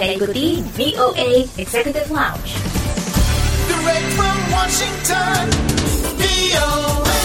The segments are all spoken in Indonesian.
Anda ikuti VOA Executive Lounge. Direct from Washington, VOA.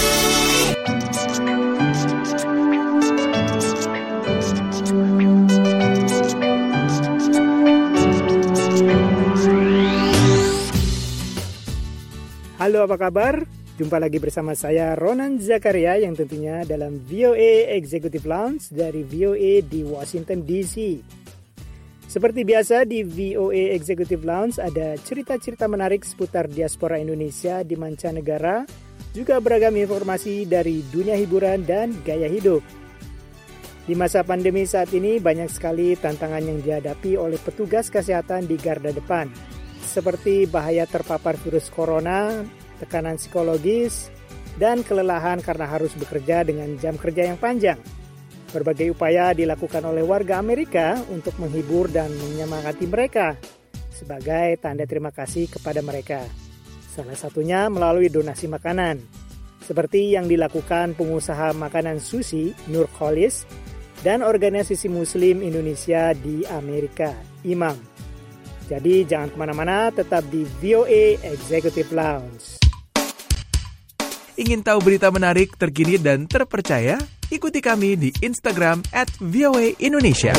Halo, apa kabar? Jumpa lagi bersama saya Ronan Zakaria yang tentunya dalam VOA Executive Lounge dari VOA di Washington DC. Seperti biasa di VOA Executive Lounge ada cerita-cerita menarik seputar diaspora Indonesia di mancanegara, juga beragam informasi dari dunia hiburan dan gaya hidup. Di masa pandemi saat ini banyak sekali tantangan yang dihadapi oleh petugas kesehatan di garda depan, seperti bahaya terpapar virus corona, tekanan psikologis, dan kelelahan karena harus bekerja dengan jam kerja yang panjang. Berbagai upaya dilakukan oleh warga Amerika untuk menghibur dan menyemangati mereka sebagai tanda terima kasih kepada mereka. Salah satunya melalui donasi makanan, seperti yang dilakukan pengusaha makanan sushi Nur Kholis dan organisasi Muslim Indonesia di Amerika, Imam. Jadi jangan kemana-mana, tetap di VOA Executive Lounge. Ingin tahu berita menarik, terkini, dan terpercaya? Ikuti kami di Instagram @voaindonesia.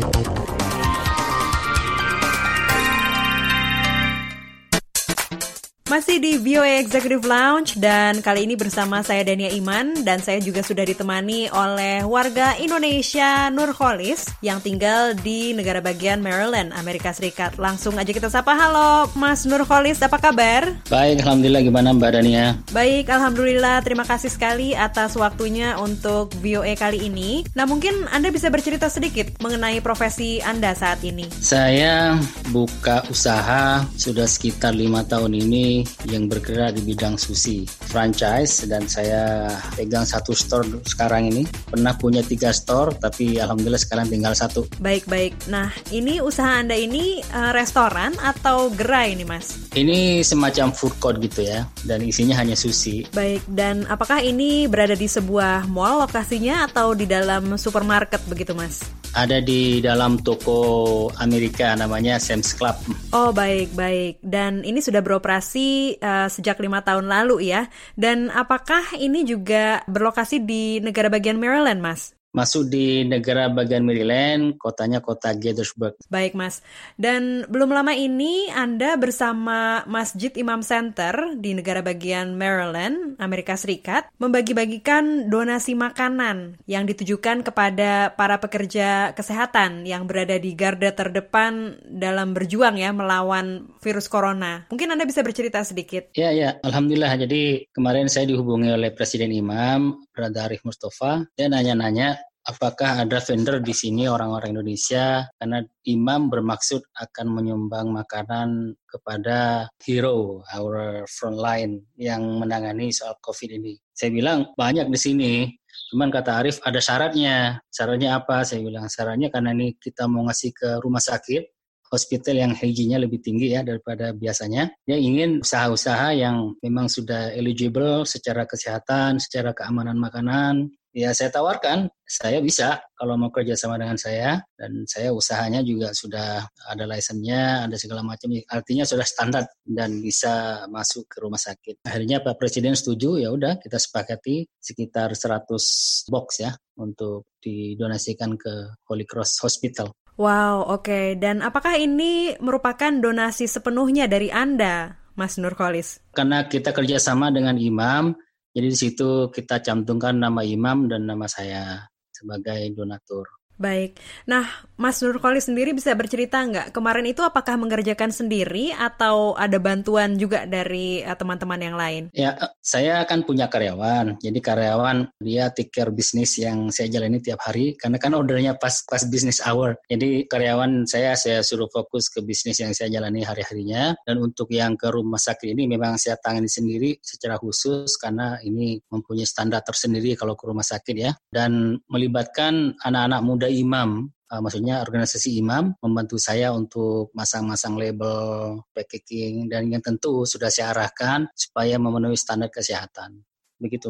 Masih di VOA Executive Lounge dan kali ini bersama saya Dania Iman dan saya juga sudah ditemani oleh warga Indonesia Nur Kholis yang tinggal di negara bagian Maryland, Amerika Serikat. Langsung aja kita sapa. Halo Mas Nur Kholis, apa kabar? Baik, Alhamdulillah. Gimana Mbak Dania? Baik, Alhamdulillah. Terima kasih sekali atas waktunya untuk VOA kali ini. Nah, mungkin Anda bisa bercerita sedikit mengenai profesi Anda saat ini. Saya buka usaha sudah sekitar 5 tahun ini yang bergerak di bidang sushi franchise, dan saya pegang 1 store sekarang ini. Pernah punya 3 store, tapi alhamdulillah sekarang tinggal 1. Baik. Nah, ini usaha Anda ini restoran atau gerai nih Mas? Ini semacam food court gitu ya, dan isinya hanya sushi. Baik, dan apakah ini berada di sebuah mall lokasinya atau di dalam supermarket begitu Mas? Ada di dalam toko Amerika namanya Sam's Club. Oh, baik. Dan ini sudah beroperasi sejak 5 tahun lalu ya. Dan apakah ini juga berlokasi di negara bagian Maryland, Mas? Masuk di negara bagian Maryland, kotanya kota Gettysburg. Baik, Mas. Dan belum lama ini Anda bersama Masjid Imam Center di negara bagian Maryland, Amerika Serikat, membagi-bagikan donasi makanan yang ditujukan kepada para pekerja kesehatan yang berada di garda terdepan dalam berjuang ya melawan virus corona. Mungkin Anda bisa bercerita sedikit. Ya, Alhamdulillah. Jadi kemarin saya dihubungi oleh Presiden Imam, Brother Arif Mustafa, dia nanya-nanya apakah ada vendor di sini orang-orang Indonesia, karena Imam bermaksud akan menyumbang makanan kepada hero, our frontline yang menangani soal COVID ini. Saya bilang banyak di sini, cuman kata Arif ada syaratnya. Syaratnya apa? Saya bilang syaratnya karena ini kita mau ngasih ke rumah sakit, hospital yang hygiene-nya lebih tinggi ya daripada biasanya. Dia ingin usaha-usaha yang memang sudah eligible secara kesehatan, secara keamanan makanan. Ya saya tawarkan, saya bisa kalau mau kerja sama dengan saya, dan saya usahanya juga sudah ada lisensinya, ada segala macam. Artinya sudah standar dan bisa masuk ke rumah sakit. Akhirnya Pak Presiden setuju, ya udah kita sepakati sekitar 100 box ya untuk didonasikan ke Holy Cross Hospital. Wow, oke. Dan apakah ini merupakan donasi sepenuhnya dari Anda, Mas Nur Kholis? Karena kita kerjasama dengan Imam, jadi di situ kita cantumkan nama Imam dan nama saya sebagai donatur. Baik. Nah, Mas Nur Kholis sendiri bisa bercerita nggak? Kemarin itu apakah mengerjakan sendiri atau ada bantuan juga dari teman-teman yang lain? Ya, saya kan punya karyawan. Jadi karyawan dia take care bisnis yang saya jalani tiap hari. Karena kan ordernya pas business hour. Jadi karyawan saya suruh fokus ke bisnis yang saya jalani hari-harinya. Dan untuk yang ke rumah sakit ini memang saya tangani sendiri secara khusus. Karena ini mempunyai standar tersendiri kalau ke rumah sakit ya. Dan melibatkan anak-anak muda Imam, maksudnya organisasi Imam membantu saya untuk masang-masang label, packaging, dan yang tentu sudah saya arahkan supaya memenuhi standar kesehatan. Begitu Mbak.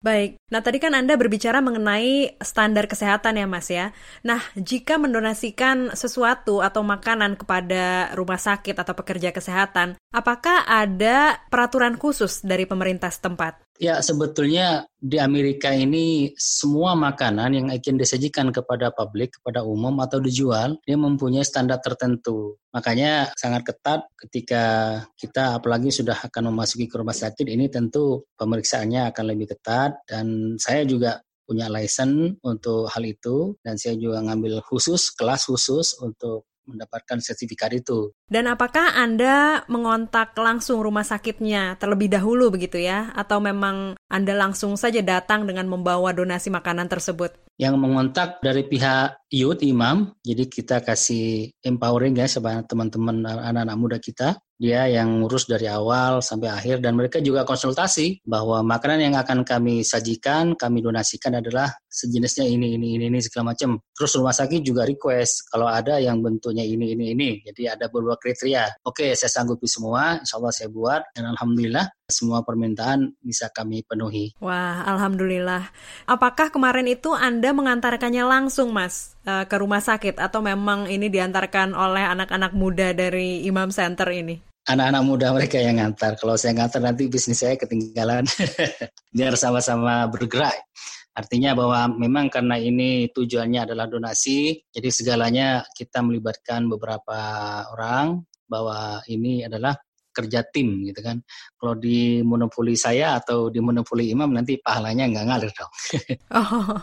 Baik, nah tadi kan Anda berbicara mengenai standar kesehatan ya Mas ya. Nah, jika mendonasikan sesuatu atau makanan kepada rumah sakit atau pekerja kesehatan, apakah ada peraturan khusus dari pemerintah setempat? Ya, sebetulnya di Amerika ini semua makanan yang akan disajikan kepada publik, kepada umum atau dijual, dia mempunyai standar tertentu. Makanya sangat ketat ketika kita apalagi sudah akan memasuki ke rumah sakit, ini tentu pemeriksaannya akan lebih ketat dan saya juga punya license untuk hal itu dan saya juga ngambil kelas khusus untuk mendapatkan sertifikat itu. Dan apakah Anda mengontak langsung rumah sakitnya terlebih dahulu begitu ya? Atau memang Anda langsung saja datang dengan membawa donasi makanan tersebut? Yang mengontak dari pihak youth imam, jadi kita kasih empowering ya sama teman-teman anak-anak muda kita. Dia yang ngurus dari awal sampai akhir dan mereka juga konsultasi bahwa makanan yang akan kami sajikan, kami donasikan adalah sejenisnya ini segala macam. Terus rumah sakit juga request kalau ada yang bentuknya ini. Jadi ada beberapa kriteria. Oke, saya sanggupi semua, insya Allah saya buat dan alhamdulillah semua permintaan bisa kami penuhi. Wah, alhamdulillah. Apakah kemarin itu Anda mengantarkannya langsung, Mas, ke rumah sakit atau memang ini diantarkan oleh anak-anak muda dari Imam Center ini? Anak-anak muda mereka yang ngantar. Kalau saya ngantar nanti bisnis saya ketinggalan. Biar sama-sama bergerak. Artinya bahwa memang karena ini tujuannya adalah donasi, jadi segalanya kita melibatkan beberapa orang bahwa ini adalah kerja tim gitu kan. Kalau di monopoli saya atau di monopoli imam nanti pahalanya nggak ngalir dong. Oh,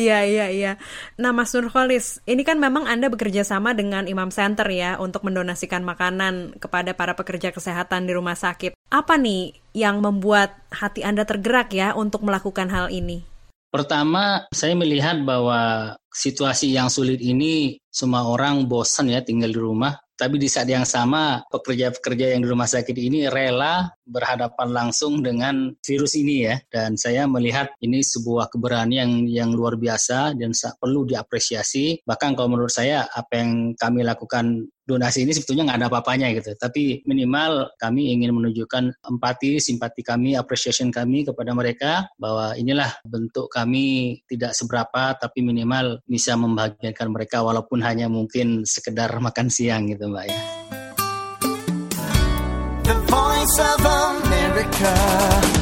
iya. Nah, Mas Nurholis, ini kan memang Anda bekerja sama dengan Imam Center ya untuk mendonasikan makanan kepada para pekerja kesehatan di rumah sakit. Apa nih yang membuat hati Anda tergerak ya untuk melakukan hal ini? Pertama, saya melihat bahwa situasi yang sulit ini semua orang bosan ya tinggal di rumah. Tapi di saat yang sama, pekerja-pekerja yang di rumah sakit ini rela berhadapan langsung dengan virus ini ya. Dan saya melihat ini sebuah keberanian yang luar biasa dan perlu diapresiasi. Bahkan kalau menurut saya, apa yang kami lakukan donasi ini sebetulnya nggak ada apa-apanya gitu. Tapi minimal kami ingin menunjukkan empati, simpati kami, appreciation kami kepada mereka. Bahwa inilah bentuk kami tidak seberapa, tapi minimal bisa membahagiakan mereka walaupun hanya mungkin sekedar makan siang gitu Mbak ya. The Voice of America.